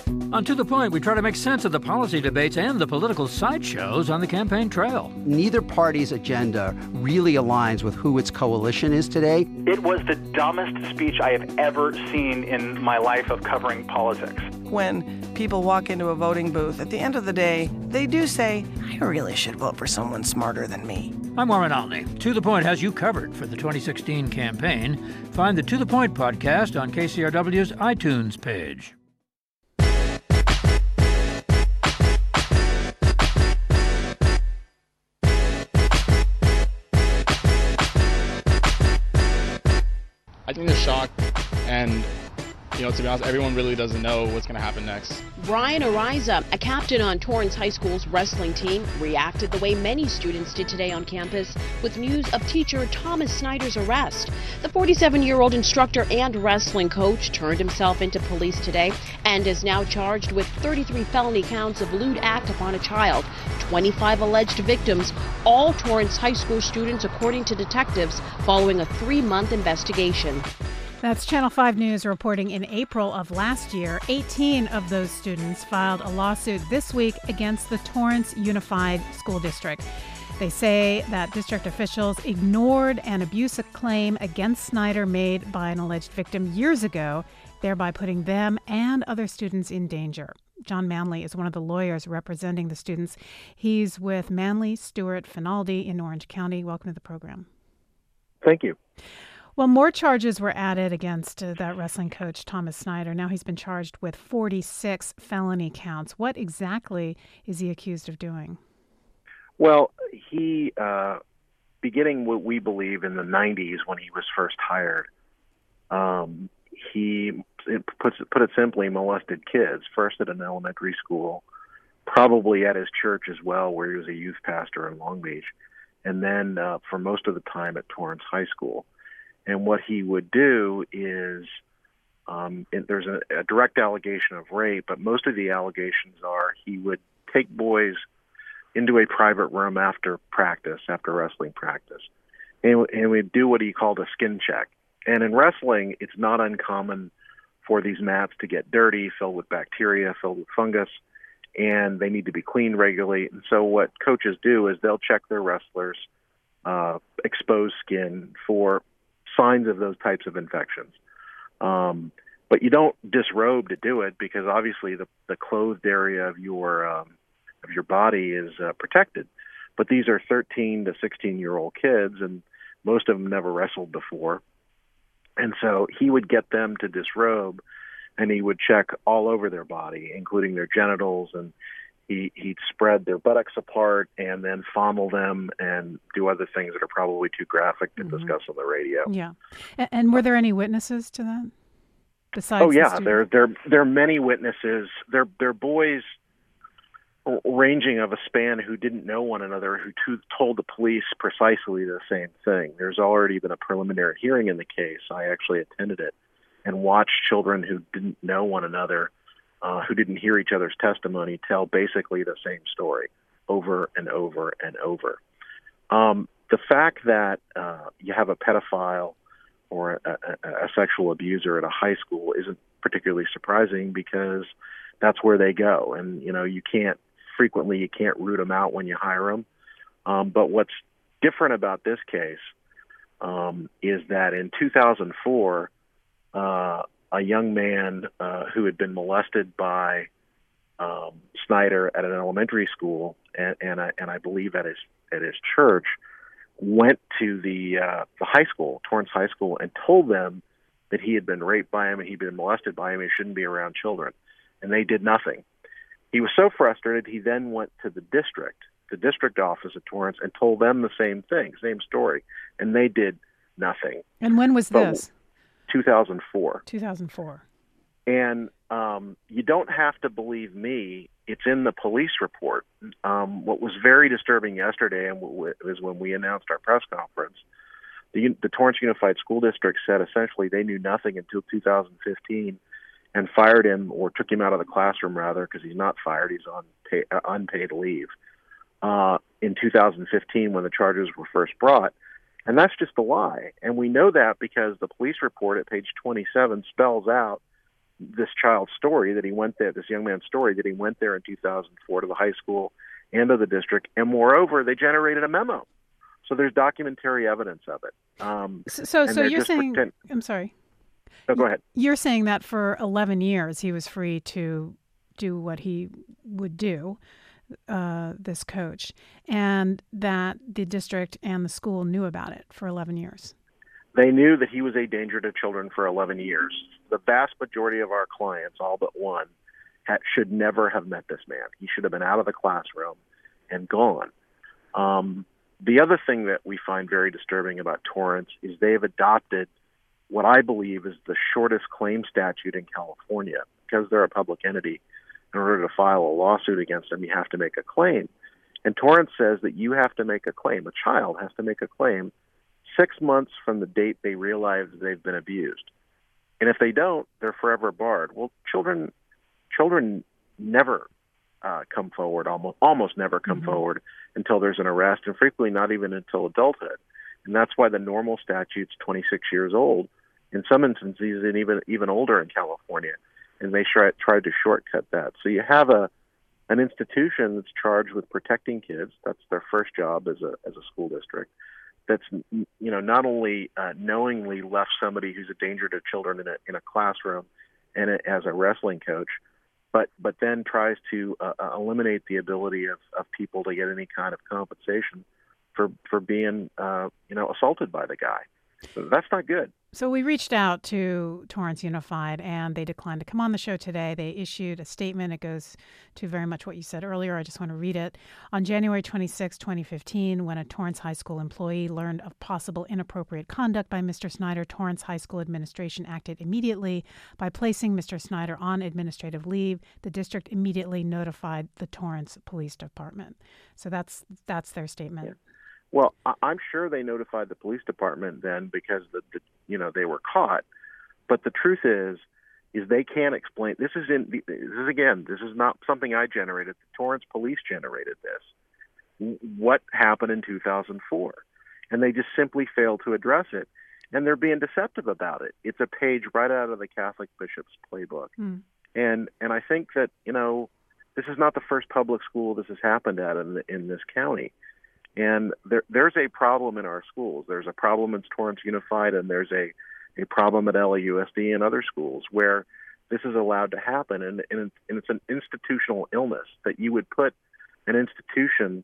On To The Point, we try to make sense of the policy debates and the political sideshows on the campaign trail. Neither party's agenda really aligns with who its coalition is today. It was the dumbest speech I have ever seen in my life of covering politics. When people walk into a voting booth, at the end of the day, they do say, I really should vote for someone smarter than me. I'm Warren Olney. To The Point has you covered for the 2016 campaign. Find the To The Point podcast on KCRW's iTunes page. I think they're shocked, and to be honest, everyone really doesn't know what's going to happen next. Brian Ariza, a captain on Torrance High School's wrestling team, reacted the way many students did today on campus with news of teacher Thomas Snyder's arrest. The 47-year-old instructor and wrestling coach turned himself into police today and is now charged with 33 felony counts of lewd act upon a child, 25 alleged victims, all Torrance High School students, according to detectives, following a 3-month investigation. That's Channel 5 News reporting in April of last year. 18 of those students filed a lawsuit this week against the Torrance Unified School District. They say that district officials ignored an abuse claim against Snyder made by an alleged victim years ago, thereby putting them and other students in danger. John Manley is one of the lawyers representing the students. He's with Manley, Stewart, Finaldi in Orange County. Welcome to the program. Thank you. Well, more charges were added against that wrestling coach, Thomas Snyder. Now he's been charged with 46 felony counts. What exactly is he accused of doing? Well, he, beginning what we believe in the 90s when he was first hired, he, put it simply, molested kids, first at an elementary school, probably at his church as well, where he was a youth pastor in Long Beach, and then for most of the time at Torrance High School. And what he would do is there's a direct allegation of rape, but most of the allegations are he would take boys into a private room after wrestling practice, and we'd do what he called a skin check. And in wrestling, it's not uncommon for these mats to get dirty, filled with bacteria, filled with fungus, and they need to be cleaned regularly. And so what coaches do is they'll check their wrestlers' exposed skin for signs of those types of infections. But you don't disrobe to do it, because obviously the clothed area of your body is protected. But these are 13 to 16-year-old kids, and most of them never wrestled before. And so he would get them to disrobe, and he would check all over their body, including their genitals, and he'd spread their buttocks apart and then fondle them and do other things that are probably too graphic to discuss on the radio. Yeah. And were there any witnesses to that? Besides there are many witnesses. They're boys ranging of a span who didn't know one another, who told the police precisely the same thing. There's already been a preliminary hearing in the case. I actually attended it and watched children who didn't know one another, who didn't hear each other's testimony, tell basically the same story over and over and over. The fact that you have a pedophile or a sexual abuser at a high school isn't particularly surprising, because that's where they go. And, you can't root them out when you hire them. But what's different about this case is that in 2004, a young man who had been molested by Snyder at an elementary school, and I believe at his church, went to the high school, Torrance High School, and told them that he had been raped by him and he'd been molested by him. He shouldn't be around children, and they did nothing. He was so frustrated, he then went to the district office at Torrance, and told them the same thing, same story, and they did nothing. And when was this? 2004. 2004. And you don't have to believe me. It's in the police report. What was very disturbing yesterday, and was when we announced our press conference, the Torrance Unified School District said essentially they knew nothing until 2015 and fired him, or took him out of the classroom, rather, because he's not fired, he's on unpaid leave, in 2015 when the charges were first brought. And that's just a lie. And we know that because the police report at page 27 spells out this child's story that he went there, this young man's story that he went there in 2004 to the high school and to the district, and moreover, they generated a memo. So there's documentary evidence of it. So you're saying, I'm sorry. No, go ahead. You're saying that for 11 years he was free to do what he would do, this coach, and that the district and the school knew about it for 11 years. They knew that he was a danger to children for 11 years. The vast majority of our clients, all but one, should never have met this man. He should have been out of the classroom and gone. The other thing that we find very disturbing about Torrance is they've adopted what I believe is the shortest claim statute in California. Because they're a public entity, in order to file a lawsuit against them, you have to make a claim. And Torrance says that you have to make a claim, a child has to make a claim 6 months from the date they realize they've been abused. And if they don't, they're forever barred. Well, children never come forward, almost never come forward until there's an arrest, and frequently not even until adulthood. And that's why the normal statute's 26 years old, in some instances, and even older in California. And they tried to shortcut that. So you have an institution that's charged with protecting kids. That's their first job as a school district. That's not only knowingly left somebody who's a danger to children in a classroom and as a wrestling coach, but then tries to eliminate the ability of people to get any kind of compensation for being assaulted by the guy. So that's not good. So we reached out to Torrance Unified, and they declined to come on the show today. They issued a statement. It goes to very much what you said earlier. I just want to read it. On January 26, 2015, when a Torrance High School employee learned of possible inappropriate conduct by Mr. Snyder, Torrance High School administration acted immediately by placing Mr. Snyder on administrative leave. The district immediately notified the Torrance Police Department. So that's their statement. Yeah. Well, I'm sure they notified the police department then because they were caught. But the truth is they can't explain. This is not something I generated. The Torrance police generated this. What happened in 2004? And they just simply failed to address it. And they're being deceptive about it. It's a page right out of the Catholic Bishop's playbook. And I think that, this is not the first public school this has happened at in this county. And there's a problem in our schools. There's a problem in Torrance Unified, and there's a problem at LAUSD and other schools where this is allowed to happen. And it's an institutional illness that you would put an institution,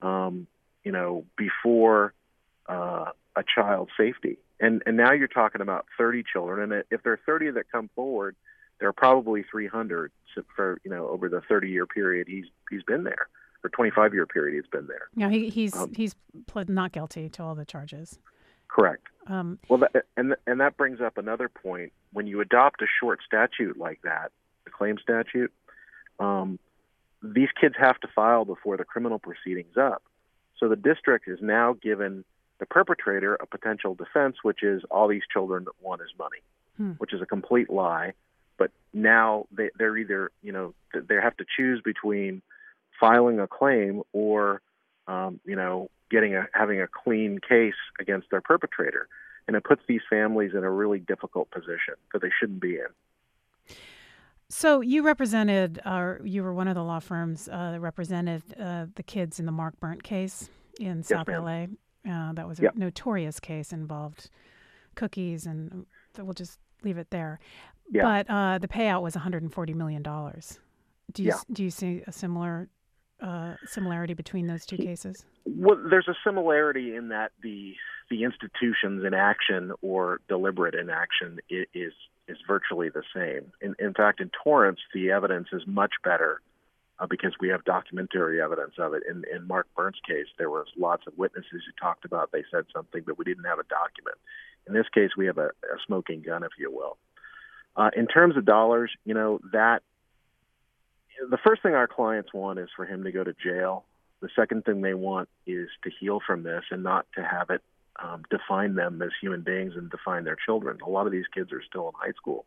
before a child's safety. And now you're talking about 30 children. And if there are 30 that come forward, there are probably 300 for, over the 30-year period he's been there. For 25-year period, he's been there. Yeah, he's pled not guilty to all the charges. Correct. That brings up another point. When you adopt a short statute like that, the claim statute, these kids have to file before the criminal proceeding's up. So the district is now given the perpetrator a potential defense, which is all these children want is money, which is a complete lie. But now they're either, they have to choose between filing a claim or, having a clean case against their perpetrator. And it puts these families in a really difficult position that they shouldn't be in. So you represented, you were one of the law firms that represented the kids in the Mark Burnt case in South LA. That was a notorious case, involved cookies, and we'll just leave it there. Yeah. But the payout was $140 million. Do you see a similarity between those two cases? Well, there's a similarity in that the institution's inaction or deliberate inaction is virtually the same. In fact, in Torrance, the evidence is much better because we have documentary evidence of it. In Mark Burnt's case, there was lots of witnesses who talked about they said something, but we didn't have a document. In this case, we have a smoking gun, if you will. In terms of dollars, that the first thing our clients want is for him to go to jail. The second thing they want is to heal from this and not to have it define them as human beings and define their children. A lot of these kids are still in high school.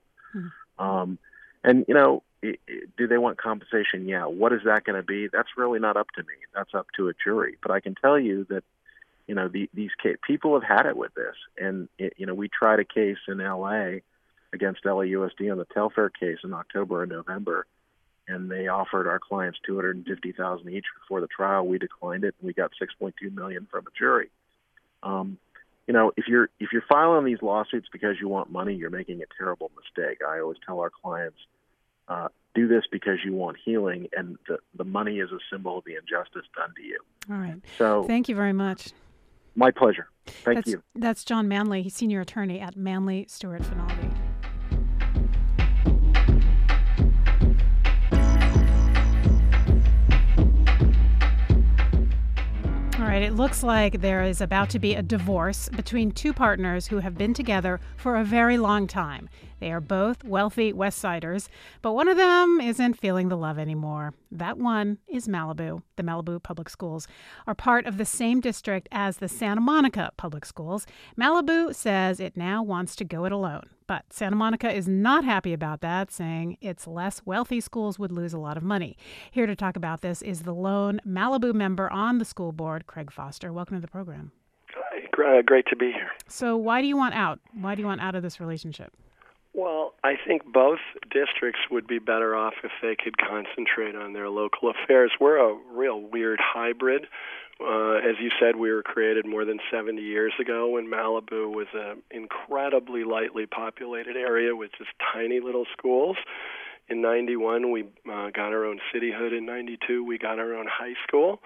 Do they want compensation? Yeah. What is that going to be? That's really not up to me. That's up to a jury. But I can tell you that, these people have had it with this. And, we tried a case in L.A. against LAUSD on the Telfair case in October and November, and they offered our clients $250,000 each before the trial. We declined it, and we got $6.2 million from a jury. If you're filing these lawsuits because you want money, you're making a terrible mistake. I always tell our clients, do this because you want healing, and the money is a symbol of the injustice done to you. All right. So thank you very much. My pleasure. Thank you. That's John Manley. He's senior attorney at Manley Stewart Finaldi. All right, it looks like there is about to be a divorce between two partners who have been together for a very long time. They are both wealthy West Siders, but one of them isn't feeling the love anymore. That one is Malibu. The Malibu Public Schools are part of the same district as the Santa Monica Public Schools. Malibu says it now wants to go it alone, but Santa Monica is not happy about that, saying its less wealthy schools would lose a lot of money. Here to talk about this is the lone Malibu member on the school board, Craig Foster. Welcome to the program. Hi, great to be here. So why do you want out? Why do you want out of this relationship? Well, I think both districts would be better off if they could concentrate on their local affairs. We're a real weird hybrid. As you said, we were created more than 70 years ago when Malibu was an incredibly lightly populated area with just tiny little schools. In 91, we got our own cityhood. In 92, we got our own high school.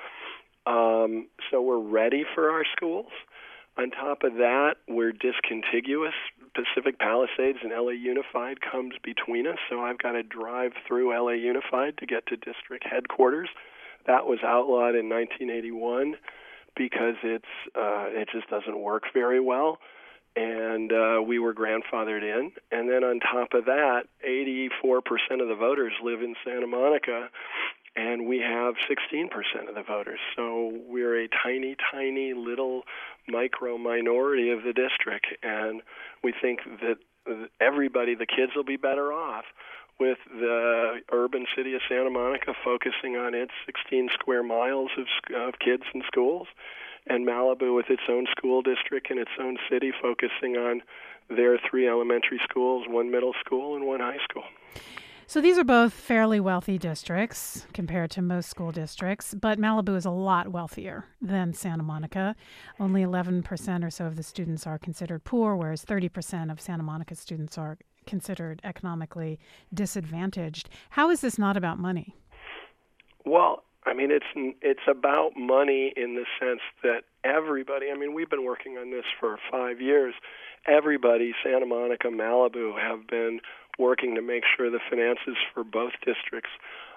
So we're ready for our schools. On top of that, we're discontiguous. Pacific Palisades and LA Unified comes between us, so I've got to drive through LA Unified to get to district headquarters. That was outlawed in 1981 because it just doesn't work very well, and we were grandfathered in. And then on top of that, 84% of the voters live in Santa Monica, and we have 16% of the voters. So we're a tiny, tiny little micro minority of the district, and we think that everybody, the kids, will be better off with the urban city of Santa Monica focusing on its 16 square miles of kids and schools, and Malibu with its own school district and its own city focusing on their 3 elementary schools, 1 middle school, and 1 high school. So these are both fairly wealthy districts compared to most school districts, but Malibu is a lot wealthier than Santa Monica. Only 11% or so of the students are considered poor, whereas 30% of Santa Monica students are considered economically disadvantaged. How is this not about money? Well, I mean, it's about money in the sense that everybody, I mean, we've been working on this for 5 years. Everybody, Santa Monica, Malibu, have been working to make sure the finances for both districts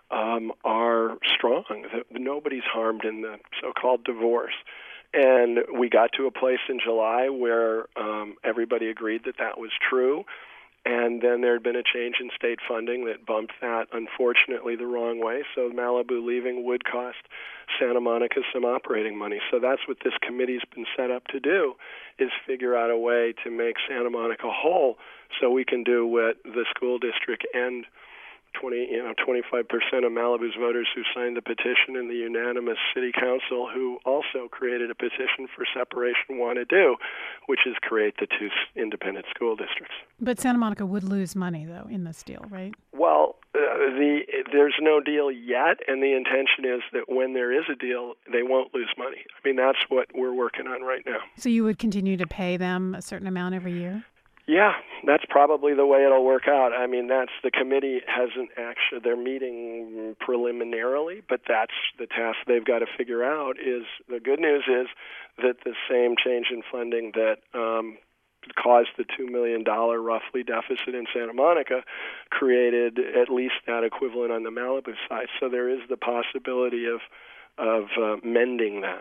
are strong, that nobody's harmed in the so-called divorce. And we got to a place in July where everybody agreed that that was true. And then there had been a change in state funding that bumped that, unfortunately, the wrong way. So Malibu leaving would cost Santa Monica some operating money. So that's what this committee's been set up to do, is figure out a way to make Santa Monica whole so we can do what the school district and 25% of Malibu's voters who signed the petition and the unanimous city council who also created a petition for separation want to do, which is create the 2 independent school districts. But Santa Monica would lose money, though, in this deal, right? Well, there's no deal yet, and the intention is that when there is a deal, they won't lose money. I mean, that's what we're working on right now. So you would continue to pay them a certain amount every year? Yeah, that's probably the way it'll work out. I mean, the committee hasn't actually, they're meeting preliminarily, but that's the task they've got to figure out. Is the good news is that the same change in funding that caused the $2 million roughly deficit in Santa Monica created at least that equivalent on the Malibu side. So there is the possibility of mending that.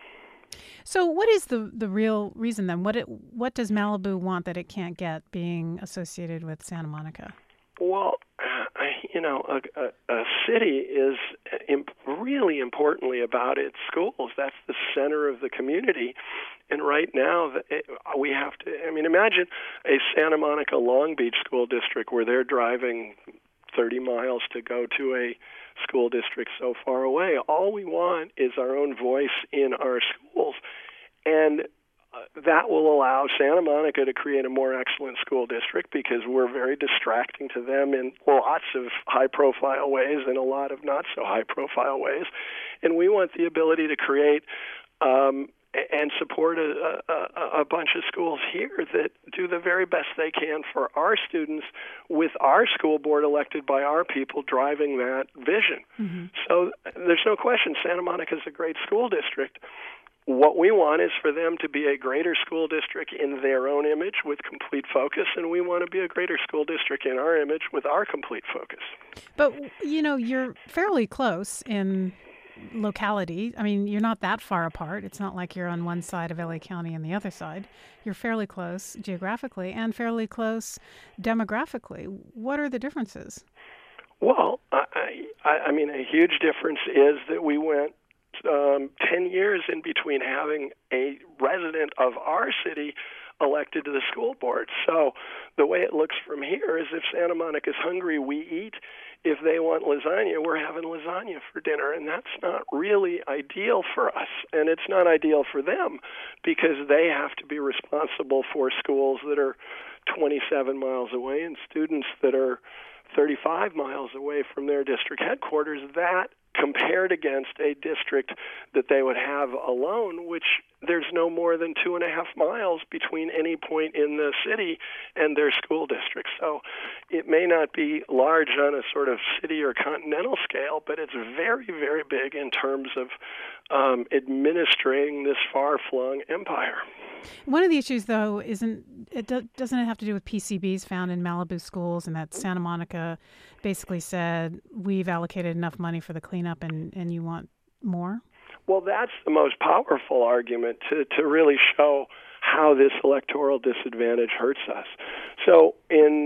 So what is the real reason then? What does Malibu want that it can't get being associated with Santa Monica? Well, a city is really importantly about its schools. That's the center of the community. And right now, we have to, imagine a Santa Monica Long Beach school district where they're driving 30 miles to go to a school district so far away. All we want is our own voice in our schools. And that will allow Santa Monica to create a more excellent school district because we're very distracting to them in lots of high-profile ways and a lot of not-so-high-profile ways. And we want the ability to create and support a bunch of schools here that do the very best they can for our students with our school board elected by our people driving that vision. Mm-hmm. So there's no question Santa Monica is a great school district. What we want is for them to be a greater school district in their own image with complete focus, and we want to be a greater school district in our image with our complete focus. But, you're fairly close in locality. I mean, you're not that far apart. It's not like you're on one side of LA County and the other side. You're fairly close geographically and fairly close demographically. What are the differences? Well, I mean, a huge difference is that we went 10 years in between having a resident of our city elected to the school board. So the way it looks from here is if Santa Monica's hungry, we eat. If they want lasagna, we're having lasagna for dinner, and that's not really ideal for us. And it's not ideal for them because they have to be responsible for schools that are 27 miles away and students that are 35 miles away from their district headquarters. That compared against a district that they would have alone, which there's no more than 2.5 miles between any point in the city and their school district. So it may not be large on a sort of city or continental scale, but it's very, very big in terms of administering this far-flung empire. One of the issues, though, doesn't it have to do with PCBs found in Malibu schools, and that Santa Monica basically said, we've allocated enough money for the cleanup and you want more? Well, that's the most powerful argument to really show how this electoral disadvantage hurts us. So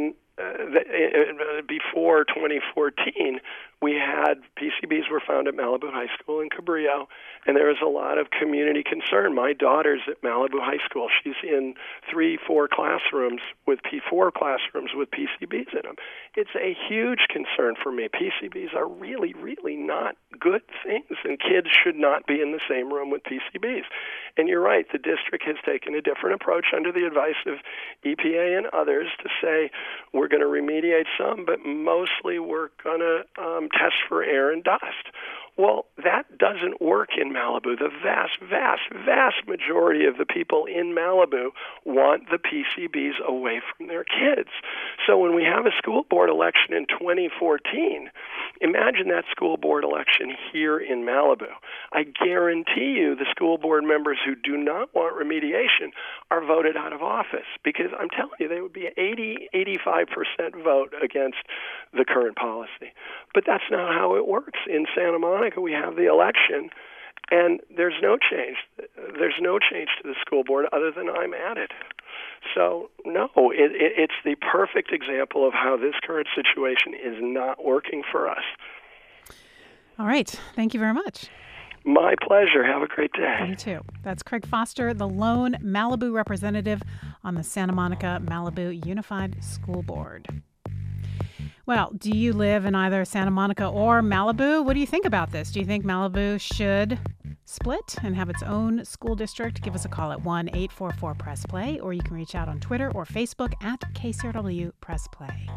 before 2014, we had PCBs were found at Malibu High School in Cabrillo, and there was a lot of community concern. My daughter's at Malibu High School. She's in 3-4 classrooms with PCBs in them. It's a huge concern for me. PCBs are really, really not good things, and kids should not be in the same room with PCBs. And you're right, the district has taken a different approach under the advice of EPA and others to say we're going to remediate some, but mostly we're going to test for air and dust. Well, that doesn't work in Malibu. The vast, vast, vast majority of the people in Malibu want the PCBs away from their kids. So when we have a school board election in 2014, imagine that school board election here in Malibu. I guarantee you the school board members who do not want remediation are voted out of office because I'm telling you they would be 85% vote against the current policy. But that's not how it works. In Santa Monica, we have the election, and there's no change. There's no change to the school board other than I'm at it. So, no, it's the perfect example of how this current situation is not working for us. All right. Thank you very much. My pleasure. Have a great day. You too. That's Craig Foster, the lone Malibu representative on the Santa Monica Malibu Unified School Board. Well, do you live in either Santa Monica or Malibu? What do you think about this? Do you think Malibu should split and have its own school district? Give us a call at 1-844-PRESS-PLAY, or you can reach out on Twitter or Facebook at KCRW Press Play.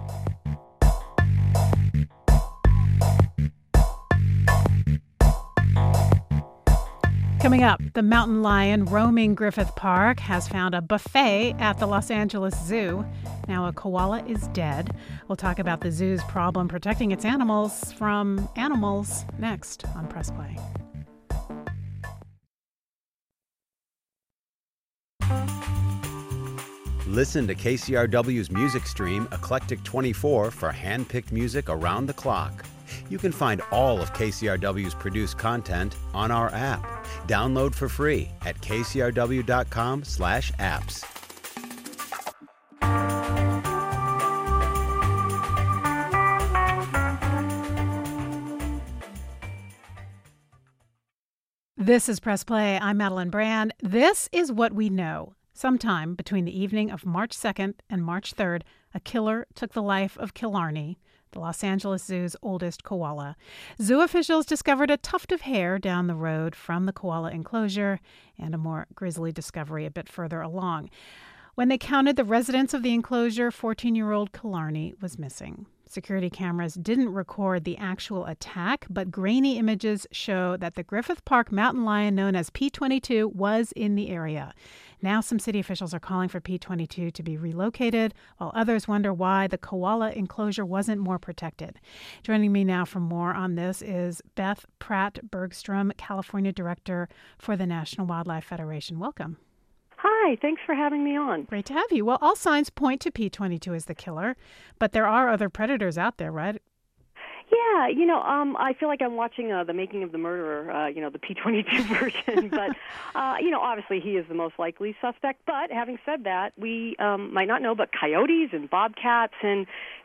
Coming up, the mountain lion roaming Griffith Park has found a buffet at the Los Angeles Zoo. Now a koala is dead. We'll talk about the zoo's problem protecting its animals from animals next on Press Play. Listen to KCRW's music stream Eclectic 24 for hand-picked music around the clock. You can find all of KCRW's produced content on our app. Download for free at kcrw.com/apps. This is Press Play. I'm Madeline Brand. This is what we know. Sometime between the evening of March 2nd and March 3rd, a killer took the life of Killarney, the Los Angeles Zoo's oldest koala. Zoo officials discovered a tuft of hair down the road from the koala enclosure and a more grisly discovery a bit further along. When they counted the residents of the enclosure, 14-year-old Killarney was missing. Security cameras didn't record the actual attack, but grainy images show that the Griffith Park mountain lion known as P22 was in the area. Now some city officials are calling for P22 to be relocated, while others wonder why the koala enclosure wasn't more protected. Joining me now for more on this is Beth Pratt Bergstrom, California Director for the National Wildlife Federation. Welcome. Hi, thanks for having me on. Great to have you. Well, all signs point to P22 as the killer, but there are other predators out there, right? Yeah, I feel like I'm watching The Making of the Murderer, the P22 version. But, obviously he is the most likely suspect. But having said that, we might not know, but coyotes and bobcats and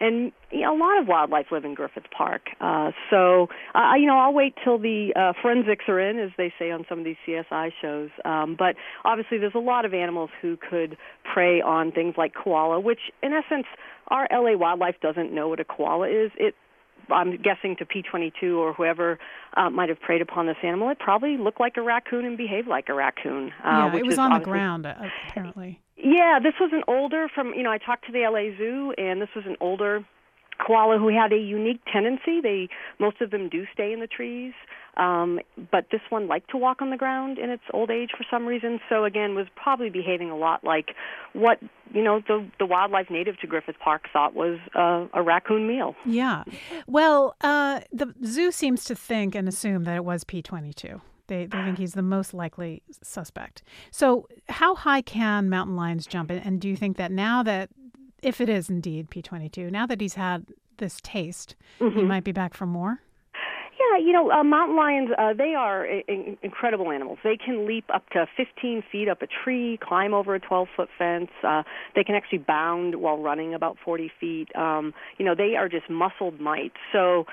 a lot of wildlife live in Griffith Park. So I'll wait till the forensics are in, as they say on some of these CSI shows. But obviously there's a lot of animals who could prey on things like koala, which in essence our LA wildlife doesn't know what a koala is. I'm guessing to P22 or whoever might have preyed upon this animal, it probably looked like a raccoon and behaved like a raccoon. It was on the ground, apparently. Yeah, this was an older I talked to the LA Zoo, and this was an older koala who had a unique tendency. Most of them do stay in the trees, but this one liked to walk on the ground in its old age for some reason. So again, was probably behaving a lot like what the wildlife native to Griffith Park thought was a raccoon meal. Yeah, well, the zoo seems to think and assume that it was P22. They think he's the most likely suspect. So how high can mountain lions jump? And do you think that now that, if it is indeed P22, now that he's had this taste, he might be back for more? Yeah, mountain lions, they are incredible animals. They can leap up to 15 feet up a tree, climb over a 12-foot fence. They can actually bound while running about 40 feet. They are just muscled mites. So,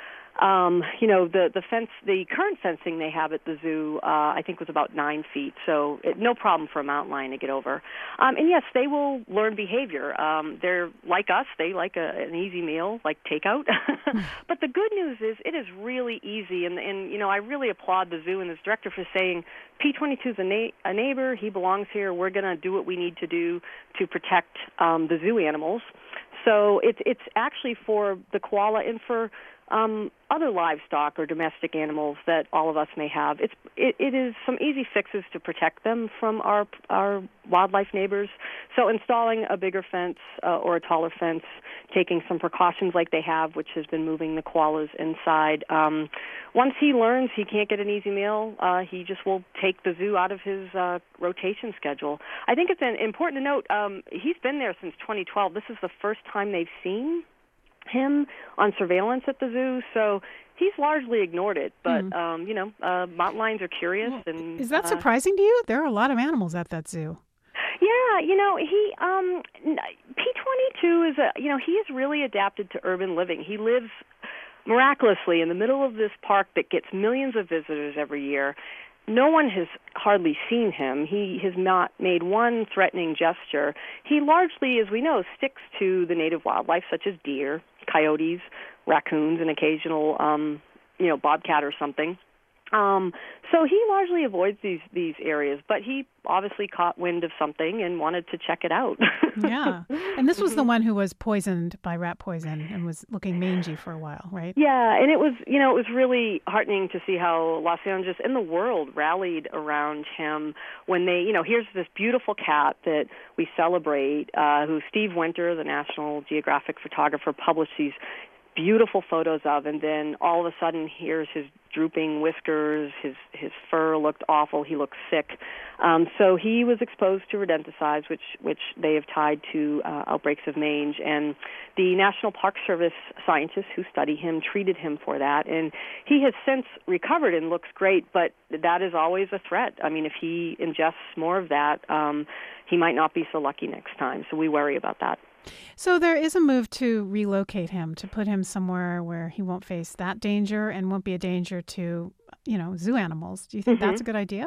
the current fencing they have at the zoo, I think was about 9 feet. So no problem for a mountain lion to get over. And yes, they will learn behavior. They're like us. They like an easy meal, like takeout. But the good news is it is really easy. And I really applaud the zoo and its director for saying P22 is a neighbor. He belongs here. We're going to do what we need to do to protect the zoo animals. So it's actually for the koala and for other livestock or domestic animals that all of us may have. It is some easy fixes to protect them from our wildlife neighbors. So installing a bigger fence or a taller fence, taking some precautions like they have, which has been moving the koalas inside. Once he learns he can't get an easy meal, he just will take the zoo out of his rotation schedule. I think it's important to note he's been there since 2012. This is the first time they've seen him on surveillance at the zoo, so he's largely ignored it. But mountain lions are curious. And is that surprising to you? There are a lot of animals at that zoo. Yeah, he P22 is he is really adapted to urban living. He lives miraculously in the middle of this park that gets millions of visitors every year. No one has hardly seen him. He has not made one threatening gesture. He largely, as we know, sticks to the native wildlife, such as deer, coyotes, raccoons, an occasional, bobcat or something. So he largely avoids these areas, but he obviously caught wind of something and wanted to check it out. Yeah. And this was the one who was poisoned by rat poison and was looking mangy for a while, right? Yeah, and it was really heartening to see how Los Angeles and the world rallied around him when they, here's this beautiful cat that we celebrate, who Steve Winter, the National Geographic photographer, published these beautiful photos of, and then all of a sudden here's his drooping whiskers, his fur looked awful, he looked sick. So he was exposed to rodenticides, which they have tied to outbreaks of mange, and the National Park Service scientists who study him treated him for that, and he has since recovered and looks great, but that is always a threat. I mean, if he ingests more of that, he might not be so lucky next time, so we worry about that. So there is a move to relocate him, to put him somewhere where he won't face that danger and won't be a danger to, zoo animals. Do you think that's a good idea?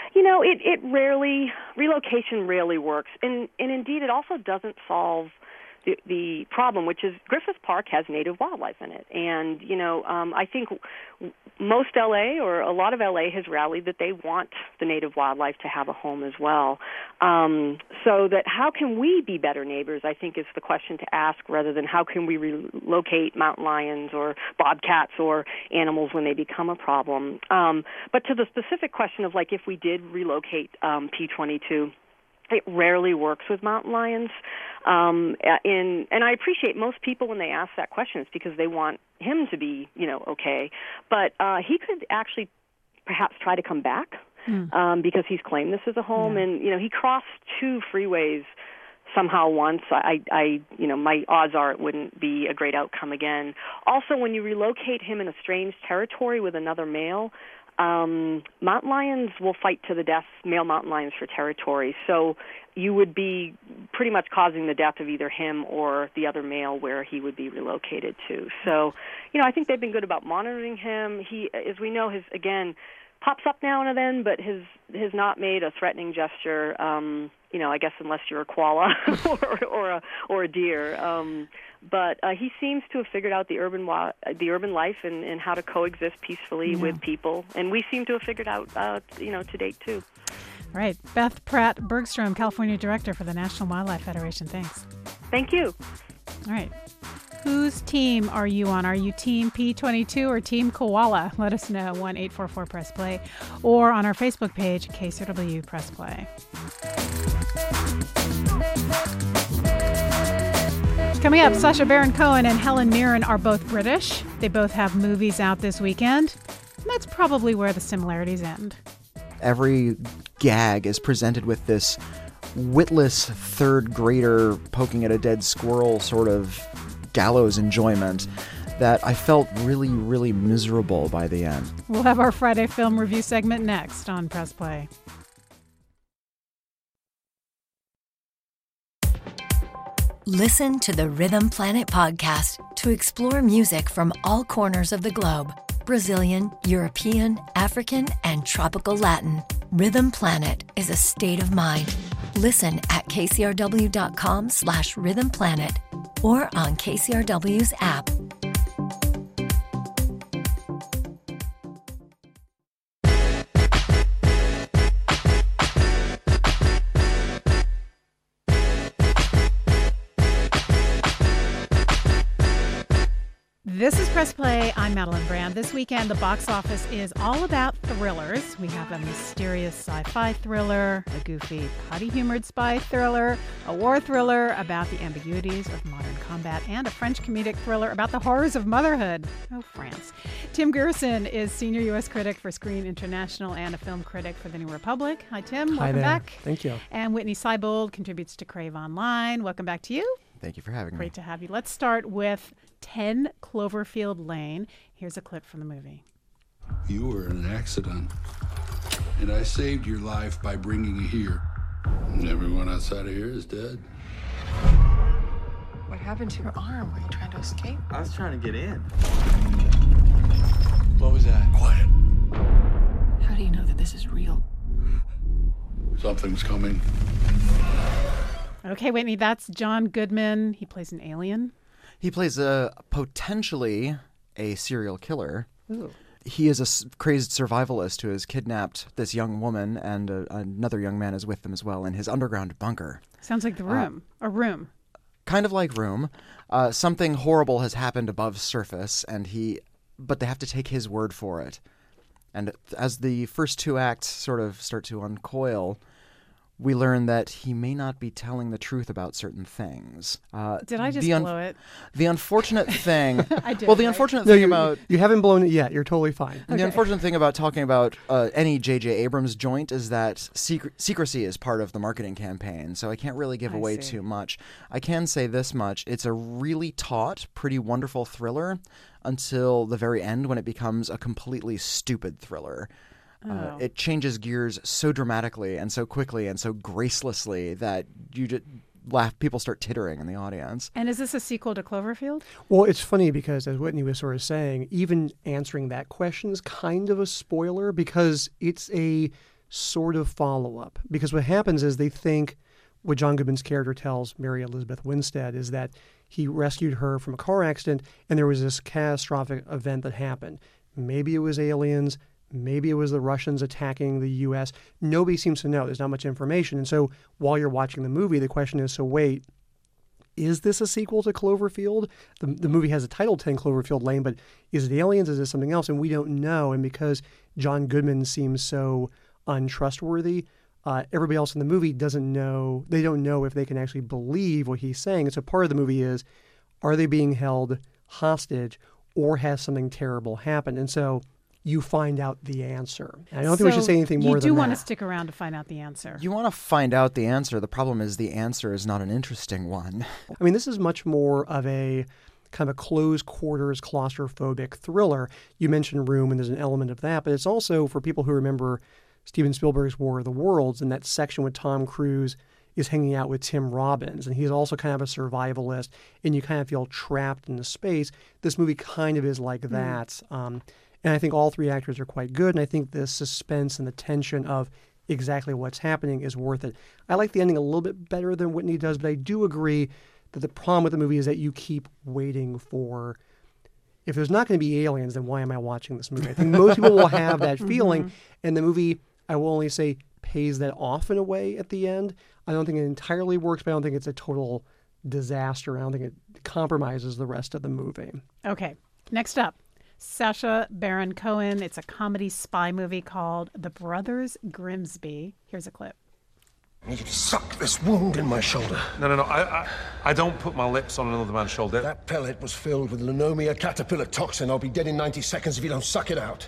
Relocation rarely works. And indeed, it also doesn't solve the problem, which is Griffith Park has native wildlife in it. And, I think most L.A. or a lot of L.A. has rallied that they want the native wildlife to have a home as well. So that how can we be better neighbors, I think, is the question to ask, rather than how can we relocate mountain lions or bobcats or animals when they become a problem. But to the specific question of, like, if we did relocate P-22, it rarely works with mountain lions. And I appreciate most people when they ask that question, it's because they want him to be, okay. But he could actually perhaps try to come back because he's claimed this as a home. Yeah. And, he crossed 2 freeways somehow once. My odds are it wouldn't be a great outcome again. Also, when you relocate him in a strange territory with another male, mountain lions will fight to the death, male mountain lions, for territory. So you would be pretty much causing the death of either him or the other male where he would be relocated to. So, I think they've been good about monitoring him. He, as we know, pops up now and then, but has not made a threatening gesture, I guess unless you're a koala or a deer. But he seems to have figured out the urban life and how to coexist peacefully with people, and we seem to have figured out, to date too. All right, Beth Pratt Bergstrom, California Director for the National Wildlife Federation. Thanks. Thank you. All right. Whose team are you on? Are you Team P22 or Team Koala? Let us know, 1-844-PRESS-PLAY, or on our Facebook page, KCRW Press Play. Coming up, Sacha Baron Cohen and Helen Mirren are both British. They both have movies out this weekend. And that's probably where the similarities end. Every gag is presented with this witless third grader poking at a dead squirrel sort of gallows enjoyment that I felt really, really miserable by the end. We'll have our Friday film review segment next on Press Play. Listen to the Rhythm Planet podcast to explore music from all corners of the globe. Brazilian, European, African, and tropical Latin. Rhythm Planet is a state of mind. Listen at kcrw.com/rhythmplanet or on KCRW's app. This is Press Play. I'm Madeline Brand. This weekend, the box office is all about thrillers. We have a mysterious sci-fi thriller, a goofy, potty-humored spy thriller, a war thriller about the ambiguities of modern combat, and a French comedic thriller about the horrors of motherhood. Oh, France. Tim Gerson is senior U.S. critic for Screen International and a film critic for The New Republic. Hi, Tim. Hi Welcome there. back. Thank you. And Whitney Seibold contributes to Crave Online. Welcome back to you. Thank you for having me. Great to have you. Let's start with 10 Cloverfield Lane. Here's a clip from the movie. You were in an accident, and I saved your life by bringing you here. And everyone outside of here is dead. What happened to your arm? Were you trying to escape? I was trying to get in. What was that? Quiet. How do you know that this is real? Something's coming. Okay, Whitney, that's John Goodman. He plays an alien. He plays potentially a serial killer. Ooh. He is a crazed survivalist who has kidnapped this young woman, and another young man is with them as well in his underground bunker. Sounds like The Room. A Room. Kind of like Room. Something horrible has happened above surface, but they have to take his word for it. And as the first 2 acts sort of start to uncoil, we learn that he may not be telling the truth about certain things. Did I just blow it? The unfortunate thing... I did. Well, the unfortunate thing about... You haven't blown it yet. You're totally fine. The unfortunate thing about talking about any J.J. Abrams joint is that secrecy is part of the marketing campaign, so I can't really give away too much. I can say this much. It's a really taut, pretty wonderful thriller until the very end when it becomes a completely stupid thriller. It changes gears so dramatically and so quickly and so gracelessly that you just laugh. People start tittering in the audience. And is this a sequel to Cloverfield? Well, it's funny because, as Whitney was sort of saying, even answering that question is kind of a spoiler because it's a sort of follow-up. Because what happens is they think, what John Goodman's character tells Mary Elizabeth Winstead is that he rescued her from a car accident, and there was this catastrophic event that happened. Maybe it was aliens. Maybe it was the Russians attacking the U.S. Nobody seems to know. There's not much information. And so while you're watching the movie, the question is, so wait, is this a sequel to Cloverfield? The movie has a title, 10 Cloverfield Lane, but is it aliens? Is it something else? And we don't know. And because John Goodman seems so untrustworthy, everybody else in the movie doesn't know. They don't know if they can actually believe what he's saying. And so part of the movie is, are they being held hostage or has something terrible happened? And so you find out the answer. And I don't think we should say anything more than that. You do want to stick around to find out the answer. You want to find out the answer. The problem is the answer is not an interesting one. I mean, this is much more of a kind of a closed quarters, claustrophobic thriller. You mentioned Room, and there's an element of that, but it's also for people who remember Steven Spielberg's War of the Worlds, and that section with Tom Cruise is hanging out with Tim Robbins, and he's also kind of a survivalist, and you kind of feel trapped in the space. This movie kind of is like that. And I think all three actors are quite good, and I think the suspense and the tension of exactly what's happening is worth it. I like the ending a little bit better than Whitney does, but I do agree that the problem with the movie is that you keep waiting for, if there's not going to be aliens, then why am I watching this movie? I think most people will have that feeling, and the movie, I will only say, pays that off in a way at the end. I don't think it entirely works, but I don't think it's a total disaster. I don't think it compromises the rest of the movie. Okay, next up. Sacha Baron Cohen. It's a comedy spy movie called The Brothers Grimsby. Here's a clip. I need you to suck this wound in my shoulder. No. I don't put my lips on another man's shoulder. That pellet was filled with Lenomia caterpillar toxin. I'll be dead in 90 seconds if you don't suck it out.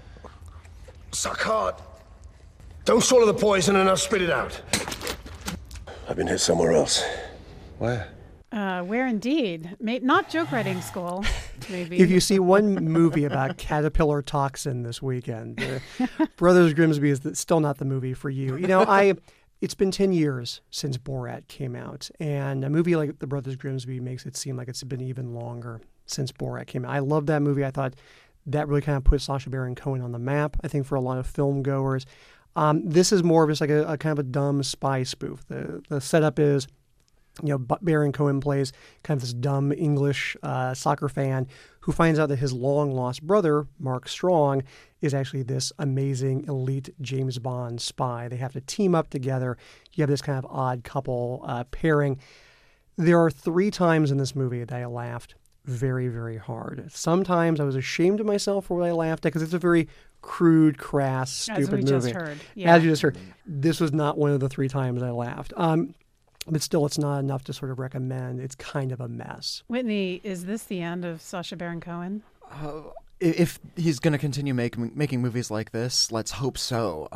Suck hard. Don't swallow the poison and I'll spit it out. I've been hit somewhere else. Where? Where indeed? Not joke writing school, maybe. If you see one movie about caterpillar toxin this weekend, Brothers Grimsby is still not the movie for you. You know, it's been 10 years since Borat came out, and a movie like The Brothers Grimsby makes it seem like it's been even longer since Borat came out. I love that movie. I thought that really kind of put Sacha Baron Cohen on the map, I think, for a lot of film goers. This is more of just like a kind of a dumb spy spoof. The setup is, Baron Cohen plays kind of this dumb English soccer fan who finds out that his long-lost brother, Mark Strong, is actually this amazing elite James Bond spy. They have to team up together. You have this kind of odd couple pairing. There are 3 times in this movie that I laughed very, very hard. Sometimes I was ashamed of myself for what I laughed at because it's a very crude, crass, stupid movie. As we just heard. Yeah. As you just heard. This was not one of the 3 times I laughed. But still, it's not enough to sort of recommend. It's kind of a mess. Whitney, is this the end of Sacha Baron Cohen? If he's going to continue making movies like this, let's hope so.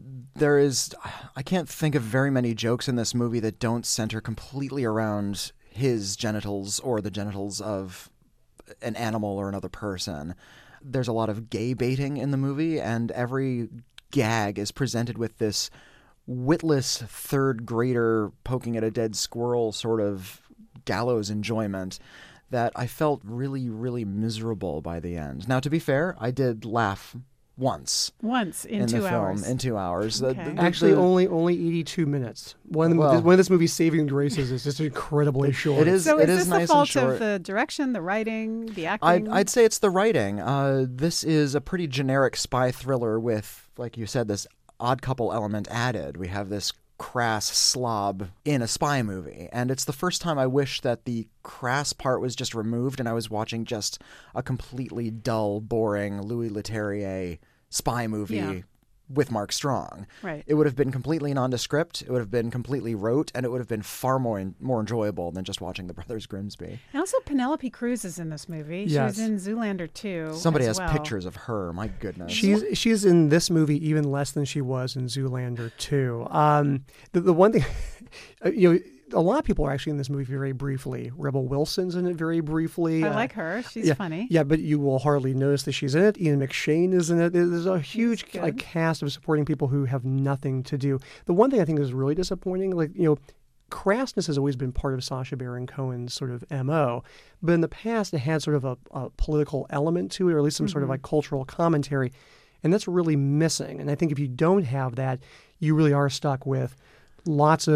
I can't think of very many jokes in this movie that don't center completely around his genitals or the genitals of an animal or another person. There's a lot of gay baiting in the movie, and every gag is presented with this witless third grader poking at a dead squirrel sort of gallows enjoyment that I felt really, really miserable by the end. Now, to be fair, I did laugh once in 2 hours. In 2 hours. Okay. Actually, only 82 minutes. One of this movie's saving graces is just incredibly short. It is. So it is is this nice the fault and short. of the direction, the writing, the acting? I'd say it's the writing. This is a pretty generic spy thriller with, like you said, this odd couple element added. We have this crass slob in a spy movie, and it's the first time I wish that the crass part was just removed and I was watching just a completely dull, boring Louis Leterrier spy movie with Mark Strong. Right. It would have been completely nondescript, it would have been completely rote, and it would have been far more enjoyable than just watching The Brothers Grimsby. And also Penelope Cruz is in this movie. Yes. She was in Zoolander 2. Somebody as has well. pictures of her, my goodness. She's in this movie even less than she was in Zoolander 2. The one thing, a lot of people are actually in this movie very briefly. Rebel Wilson's in it very briefly. I like her. She's funny. Yeah, but you will hardly notice that she's in it. Ian McShane is in it. There's a huge cast of supporting people who have nothing to do. The one thing I think is really disappointing, crassness has always been part of Sacha Baron Cohen's sort of MO, but in the past it had sort of a political element to it, or at least some sort of like cultural commentary, and that's really missing. And I think if you don't have that, you really are stuck with lots of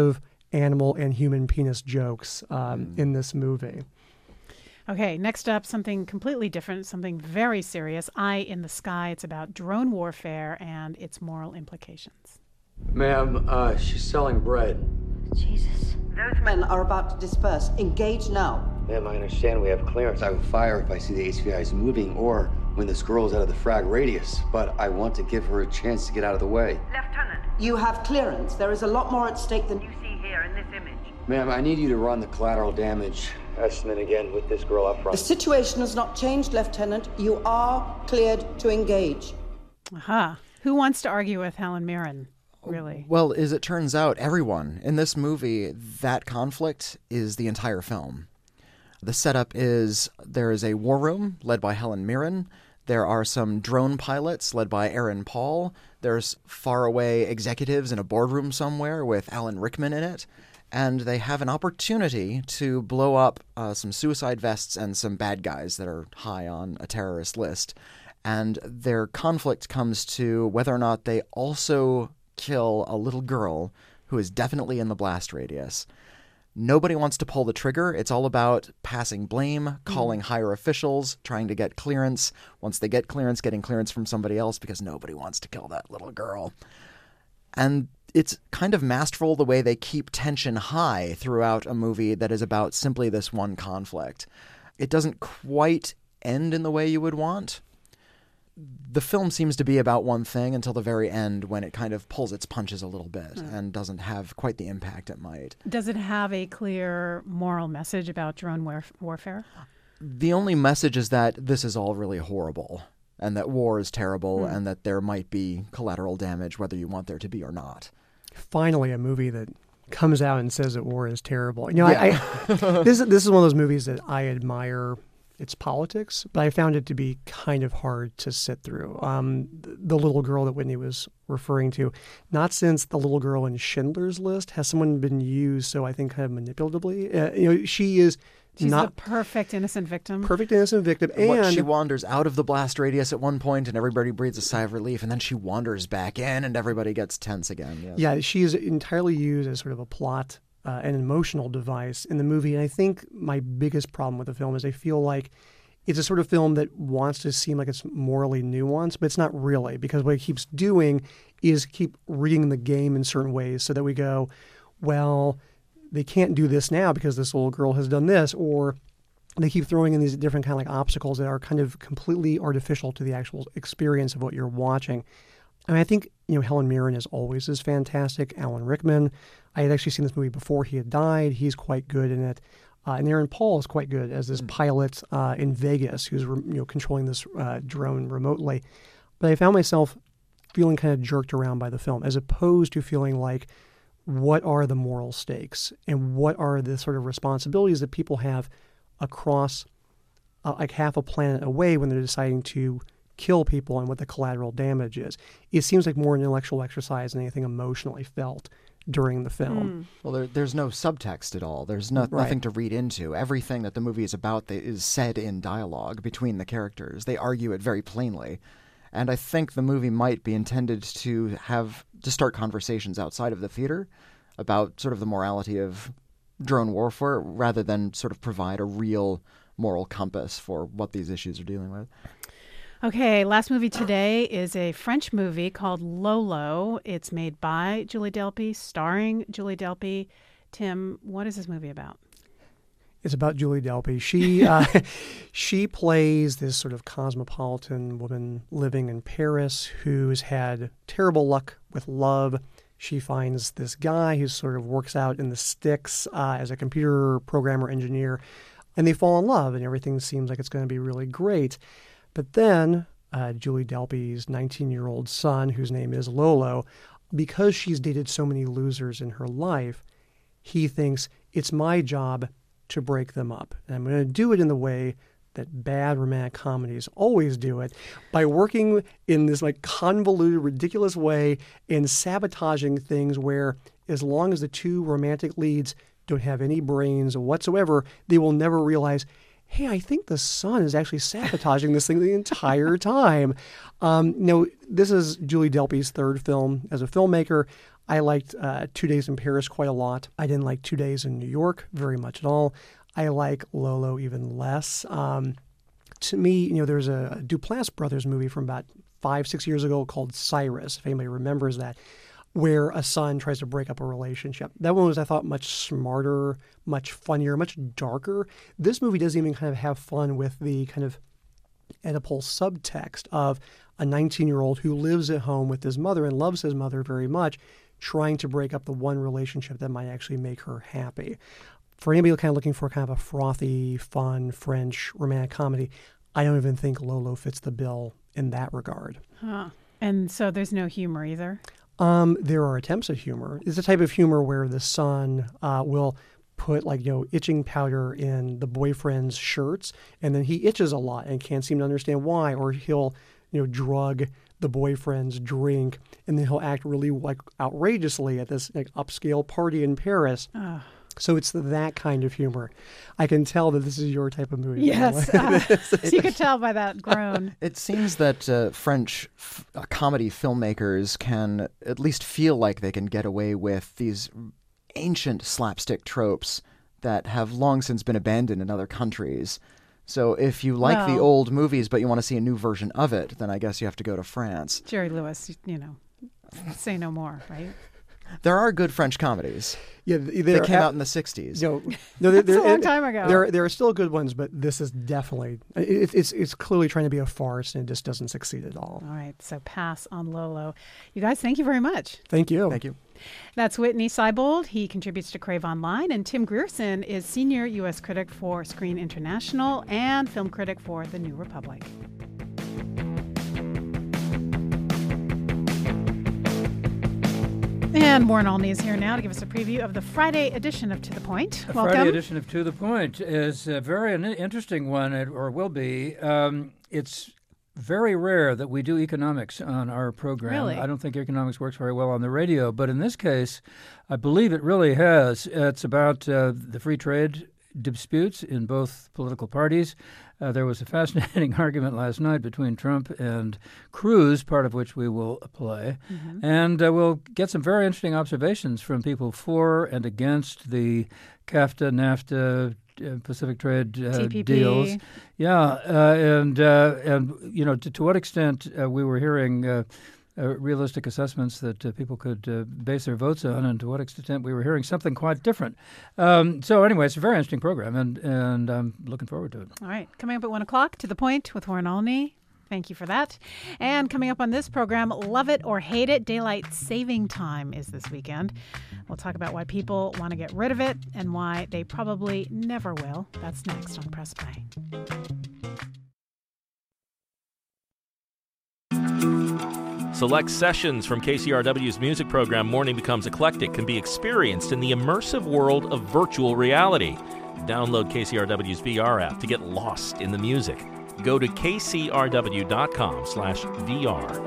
animal and human penis jokes in this movie. Okay, next up, something completely different, something very serious. Eye in the Sky. It's about drone warfare and its moral implications. Ma'am, she's selling bread. Jesus. Those men are about to disperse. Engage now. Ma'am, I understand we have clearance. I will fire if I see the HVIs moving or when this girl is out of the frag radius, but I want to give her a chance to get out of the way. Lieutenant, you have clearance. There is a lot more at stake than you see here in this image. Ma'am, I need you to run the collateral damage estimate again with this girl up front. The situation has not changed, Lieutenant. You are cleared to engage. Aha. Who wants to argue with Helen Mirren, really? Well, as it turns out, everyone in this movie, that conflict is the entire film. The setup is there is a war room led by Helen Mirren. There are some drone pilots led by Aaron Paul. There's faraway executives in a boardroom somewhere with Alan Rickman in it. And they have an opportunity to blow up some suicide vests and some bad guys that are high on a terrorist list. And their conflict comes to whether or not they also kill a little girl who is definitely in the blast radius. Nobody wants to pull the trigger. It's all about passing blame, calling higher officials, trying to get clearance. Once they get clearance, getting clearance from somebody else because nobody wants to kill that little girl. And it's kind of masterful the way they keep tension high throughout a movie that is about simply this one conflict. It doesn't quite end in the way you would want. The film seems to be about one thing until the very end when it kind of pulls its punches a little bit and doesn't have quite the impact it might. Does it have a clear moral message about drone warfare? The only message is that this is all really horrible and that war is terrible and that there might be collateral damage whether you want there to be or not. Finally, a movie that comes out and says that war is terrible. You know, this is one of those movies that I admire its politics, but I found it to be kind of hard to sit through. The little girl that Whitney was referring to, not since the little girl in Schindler's List has someone been used so I think kind of manipulatively. She's not the perfect innocent victim. Perfect innocent victim. And she wanders out of the blast radius at one point and everybody breathes a sigh of relief, and then she wanders back in and everybody gets tense again. Yes. Yeah, she is entirely used as sort of a plot an emotional device in the movie. And I think my biggest problem with the film is I feel like it's a sort of film that wants to seem like it's morally nuanced, but it's not really, because what it keeps doing is keep reading the game in certain ways so that we go, well, they can't do this now because this little girl has done this, or they keep throwing in these different kind of like obstacles that are kind of completely artificial to the actual experience of what you're watching. I mean, I think, Helen Mirren as always is fantastic. Alan Rickman, I had actually seen this movie before he had died. He's quite good in it. And Aaron Paul is quite good as this pilot in Vegas who's controlling this drone remotely. But I found myself feeling kind of jerked around by the film, as opposed to feeling like, what are the moral stakes and what are the sort of responsibilities that people have across like half a planet away when they're deciding to kill people and what the collateral damage is. It seems like more an intellectual exercise than anything emotionally felt during the film. Well, there's no subtext at all. There's nothing to read into. Everything that the movie is about is said in dialogue between the characters. They argue it very plainly. And I think the movie might be intended to start conversations outside of the theater about sort of the morality of drone warfare rather than sort of provide a real moral compass for what these issues are dealing with. Okay, last movie today is a French movie called Lolo. It's made by Julie Delpy, starring Julie Delpy. Tim, what is this movie about? It's about Julie Delpy. She plays this sort of cosmopolitan woman living in Paris who's had terrible luck with love. She finds this guy who sort of works out in the sticks as a computer programmer engineer, and they fall in love, and everything seems like it's going to be really great. But then Julie Delpy's 19-year-old son, whose name is Lolo, because she's dated so many losers in her life, he thinks it's my job to break them up. And I'm going to do it in the way that bad romantic comedies always do it, by working in this like convoluted, ridiculous way and sabotaging things where as long as the two romantic leads don't have any brains whatsoever, they will never realize, hey, I think the son is actually sabotaging this thing the entire time. This is Julie Delpy's third film as a filmmaker. I liked 2 Days in Paris quite a lot. I didn't like 2 Days in New York very much at all. I like Lolo even less. To me, there's a Duplass Brothers movie from about 5-6 years ago called Cyrus, if anybody remembers that, where a son tries to break up a relationship. That one was, I thought, much smarter, much funnier, much darker. This movie doesn't even kind of have fun with the kind of Oedipal subtext of a 19-year-old who lives at home with his mother and loves his mother very much, trying to break up the one relationship that might actually make her happy. For anybody kind of looking for kind of a frothy, fun, French romantic comedy, I don't even think Lolo fits the bill in that regard. Huh. And so there's no humor either? There are attempts at humor. It's a type of humor where the son will put itching powder in the boyfriend's shirts, and then he itches a lot and can't seem to understand why, or he'll drug the boyfriend's drink, and then he'll act really outrageously at this upscale party in Paris. So it's that kind of humor. I can tell that this is your type of movie. Yes. You could tell by that groan. It seems that French comedy filmmakers can at least feel like they can get away with these ancient slapstick tropes that have long since been abandoned in other countries. So if you like the old movies but you want to see a new version of it, then I guess you have to go to France. Jerry Lewis, say no more, right? There are good French comedies. Yeah, they came out in the 60s. That's a long time ago. There are still good ones, but this is definitely it's clearly trying to be a farce, and it just doesn't succeed at all. All right, so pass on Lolo. You guys, thank you very much. Thank you. Thank you. That's Whitney Seibold. He contributes to Crave Online, and Tim Grierson is senior U.S. critic for Screen International and film critic for The New Republic. And Warren Olney is here now to give us a preview of the Friday edition of To The Point. The Welcome. Friday edition of To The Point is a very interesting one, or will be. It's very rare that we do economics on our program. Really? I don't think economics works very well on the radio, but in this case, I believe it really has. It's about the free trade disputes in both political parties. There was a fascinating argument last night between Trump and Cruz, part of which we will play. Mm-hmm. And we'll get some very interesting observations from people for and against the CAFTA, NAFTA, Pacific Trade deals. Yeah, and to what extent we were hearing realistic assessments that people could base their votes on, and to what extent we were hearing something quite different. So anyway, it's a very interesting program, and I'm looking forward to it. All right. Coming up at 1 o'clock, To The Point with Warren Olney. Thank you for that. And coming up on this program, Love It or Hate It, Daylight Saving Time is this weekend. We'll talk about why people want to get rid of it and why they probably never will. That's next on Press Play. Select sessions from KCRW's music program Morning Becomes Eclectic can be experienced in the immersive world of virtual reality. Download KCRW's VR app to get lost in the music. Go to kcrw.com/VR.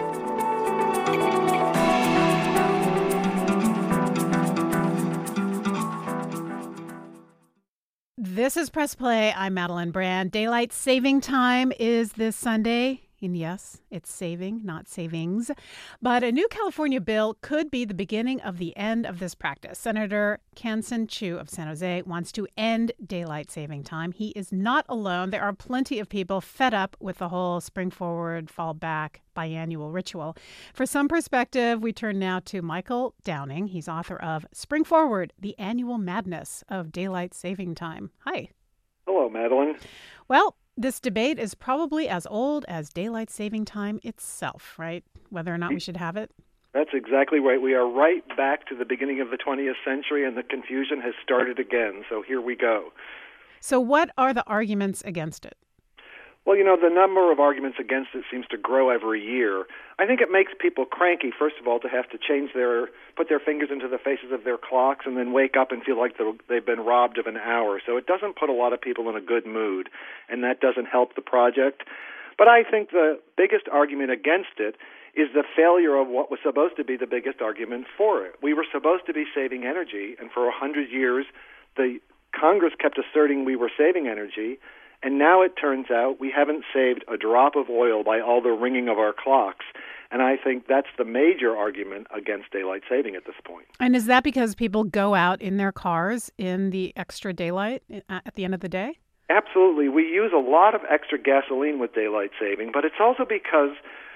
This is Press Play. I'm Madeline Brand. Daylight saving time is this Sunday. And yes, it's saving, not savings. But a new California bill could be the beginning of the end of this practice. Senator Kansen Chu of San Jose wants to end daylight saving time. He is not alone. There are plenty of people fed up with the whole spring forward, fall back biannual ritual. For some perspective, we turn now to Michael Downing. He's author of Spring Forward, The Annual Madness of Daylight Saving Time. Hi. Hello, Madeline. Well, this debate is probably as old as daylight saving time itself, right? Whether or not we should have it. That's exactly right. We are right back to the beginning of the 20th century, and the confusion has started again. So here we go. So what are the arguments against it? Well, the number of arguments against it seems to grow every year. I think it makes people cranky, first of all, to have to put their fingers into the faces of their clocks and then wake up and feel like they've been robbed of an hour. So it doesn't put a lot of people in a good mood, and that doesn't help the project. But I think the biggest argument against it is the failure of what was supposed to be the biggest argument for it. We were supposed to be saving energy, and for 100 years, the Congress kept asserting we were saving energy. And now it turns out we haven't saved a drop of oil by all the ringing of our clocks. And I think that's the major argument against daylight saving at this point. And is that because people go out in their cars in the extra daylight at the end of the day? Absolutely. We use a lot of extra gasoline with daylight saving, but it's also because,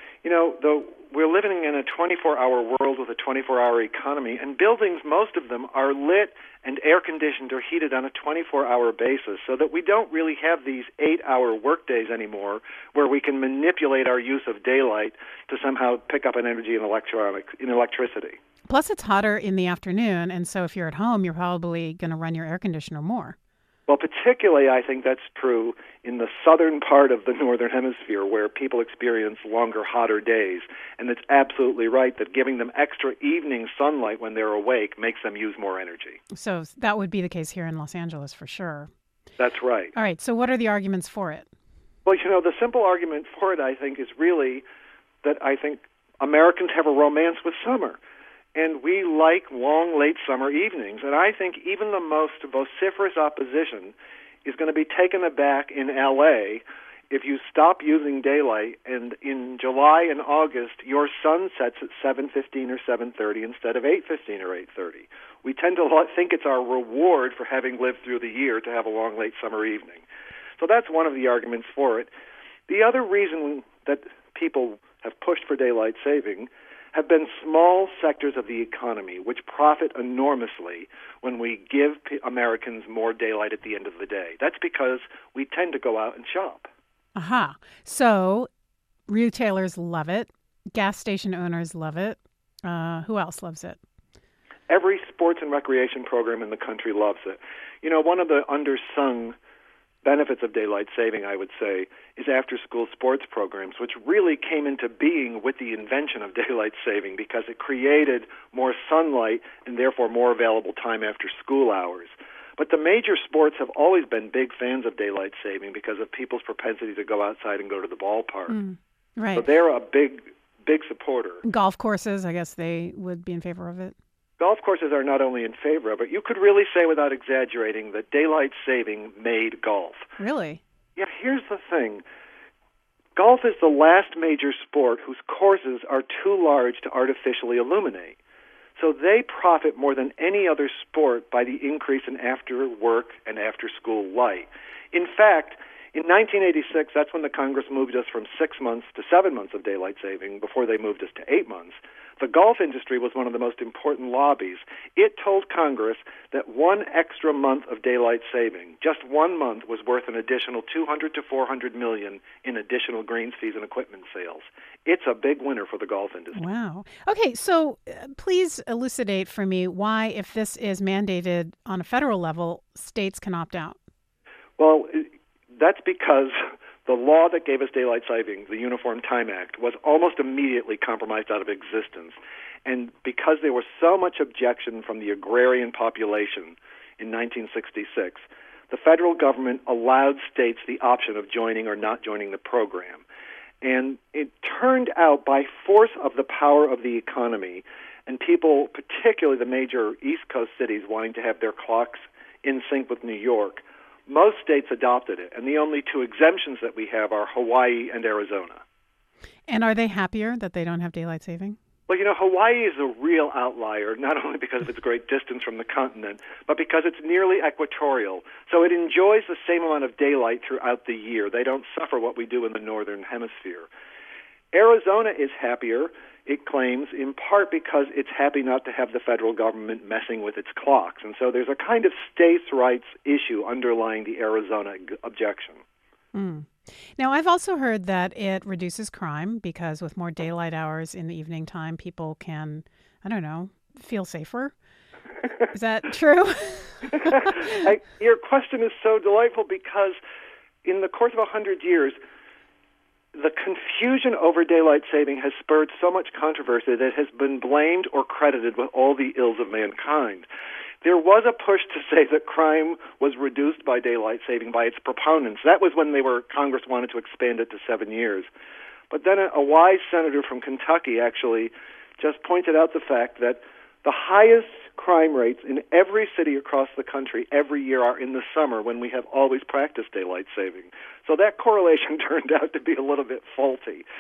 we're living in a 24-hour world with a 24-hour economy, and buildings, most of them, are lit and air-conditioned or heated on a 24-hour basis, so that we don't really have these 8-hour workdays anymore where we can manipulate our use of daylight to somehow pick up an energy in electricity. Plus, it's hotter in the afternoon, and so if you're at home, you're probably going to run your air conditioner more. Well, particularly, I think that's true in the southern part of the northern hemisphere where people experience longer, hotter days. And it's absolutely right that giving them extra evening sunlight when they're awake makes them use more energy. So that would be the case here in Los Angeles for sure. That's right. All right, so what are the arguments for it? Well, the simple argument for it, I think, is really that I think Americans have a romance with summer. And we like long, late summer evenings. And I think even the most vociferous opposition is going to be taken aback in L.A. if you stop using daylight and in July and August your sun sets at 7:15 or 7:30 instead of 8:15 or 8:30. We tend to think it's our reward for having lived through the year to have a long, late summer evening. So that's one of the arguments for it. The other reason that people have pushed for daylight saving have been small sectors of the economy which profit enormously when we give Americans more daylight at the end of the day. That's because we tend to go out and shop. Aha. So retailers love it. Gas station owners love it. Who else loves it? Every sports and recreation program in the country loves it. One of the undersung benefits of daylight saving, I would say, is after-school sports programs, which really came into being with the invention of daylight saving because it created more sunlight and therefore more available time after school hours. But the major sports have always been big fans of daylight saving because of people's propensity to go outside and go to the ballpark. Right. So they're a big supporter. Golf courses, I guess they would be in favor of it. Golf courses are not only in favor of it, you could really say without exaggerating that daylight saving made golf. Really? Yeah, here's the thing. Golf is the last major sport whose courses are too large to artificially illuminate. So they profit more than any other sport by the increase in after-work and after-school light. In fact, in 1986, that's when the Congress moved us from 6 months to 7 months of daylight saving before they moved us to 8 months. The golf industry was one of the most important lobbies. It told Congress that one extra month of daylight saving, just 1 month, was worth an additional $200 to $400 million in additional greens fees and equipment sales. It's a big winner for the golf industry. Wow. Okay, so please elucidate for me why, if this is mandated on a federal level, states can opt out. Well, that's because the law that gave us daylight saving, the Uniform Time Act, was almost immediately compromised out of existence. And because there was so much objection from the agrarian population in 1966, the federal government allowed states the option of joining or not joining the program. And it turned out, by force of the power of the economy, and people, particularly the major East Coast cities, wanting to have their clocks in sync with New York, most states adopted it, and the only two exemptions that we have are Hawaii and Arizona. And are they happier that they don't have daylight saving? Well, Hawaii is a real outlier, not only because of its great distance from the continent, but because it's nearly equatorial. So it enjoys the same amount of daylight throughout the year. They don't suffer what we do in the northern hemisphere. Arizona is happier, it claims, in part because it's happy not to have the federal government messing with its clocks. And so there's a kind of states' rights issue underlying the Arizona objection. Now, I've also heard that it reduces crime because with more daylight hours in the evening time, people can, feel safer. Is that true? Your question is so delightful because in the course of 100 years, the confusion over daylight saving has spurred so much controversy that it has been blamed or credited with all the ills of mankind. There was a push to say that crime was reduced by daylight saving by its proponents. That was when Congress wanted to expand it to 7 years. But then a wise senator from Kentucky actually just pointed out the fact that the highest crime rates in every city across the country every year are in the summer when we have always practiced daylight saving. So that correlation turned out to be a little bit faulty.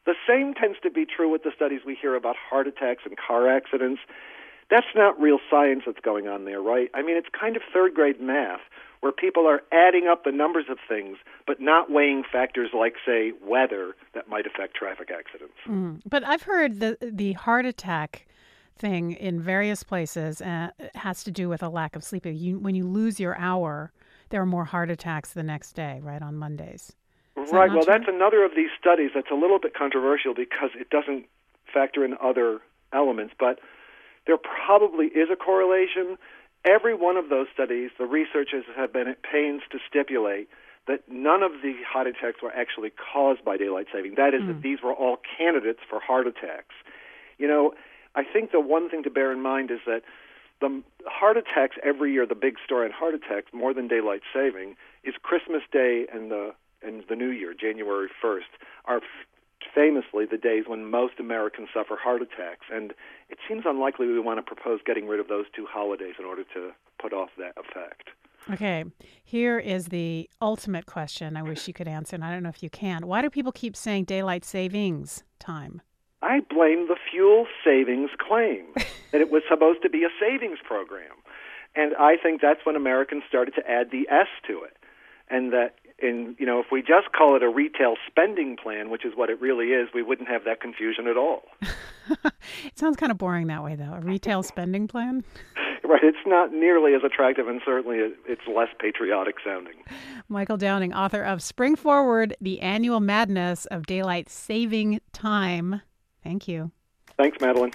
The same tends to be true with the studies we hear about heart attacks and car accidents. That's not real science that's going on there, right? I mean, it's kind of third-grade math where people are adding up the numbers of things but not weighing factors like, say, weather that might affect traffic accidents. But I've heard the heart attack thing in various places has to do with a lack of sleep. When you lose your hour, there are more heart attacks the next day, right, on Mondays. Right. Well, that's another of these studies that's a little bit controversial because it doesn't factor in other elements, but there probably is a correlation. Every one of those studies, the researchers have been at pains to stipulate that none of the heart attacks were actually caused by daylight saving. That is, that these were all candidates for heart attacks. You know, I think the one thing to bear in mind is that the heart attacks every year, the big story on heart attacks, more than daylight saving, is Christmas Day and the New Year, January 1st, are famously the days when most Americans suffer heart attacks. And it seems unlikely we want to propose getting rid of those two holidays in order to put off that effect. Okay, here is the ultimate question I wish you could answer, and I don't know if you can. Why do people keep saying daylight savings time? I blame the fuel savings claim that it was supposed to be a savings program. And I think that's when Americans started to add the S to it. And that, if we just call it a retail spending plan, which is what it really is, we wouldn't have that confusion at all. It sounds kind of boring that way, though. A retail spending plan? Right. It's not nearly as attractive, and certainly it's less patriotic sounding. Michael Downing, author of Spring Forward, The Annual Madness of Daylight Saving Time. Thank you. Thanks, Madeline.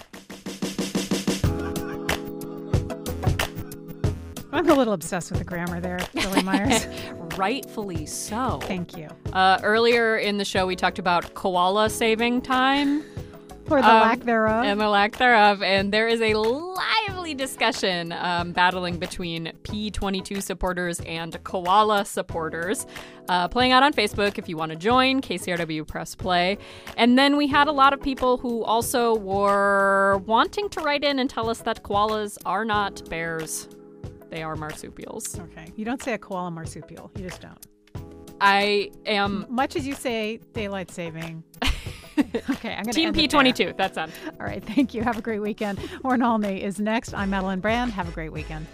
I'm a little obsessed with the grammar there, Billy Myers. Rightfully so. Thank you. Earlier in the show, we talked about koala saving time. Or the lack thereof. And the lack thereof. And there is a lively discussion battling between P22 supporters and koala supporters playing out on Facebook if you want to join, KCRW Press Play. And then we had a lot of people who also were wanting to write in and tell us that koalas are not bears. They are marsupials. Okay. You don't say a koala marsupial. You just don't. I am... Much as you say daylight saving. Okay, I'm going to Team P22. That's on. All right. Thank you. Have a great weekend. Warren Olney is next. I'm Madeline Brand. Have a great weekend.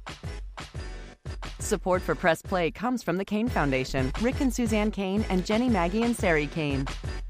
Support for Press Play comes from the Kane Foundation, Rick and Suzanne Kane, and Jenny, Maggie, and Sari Kane.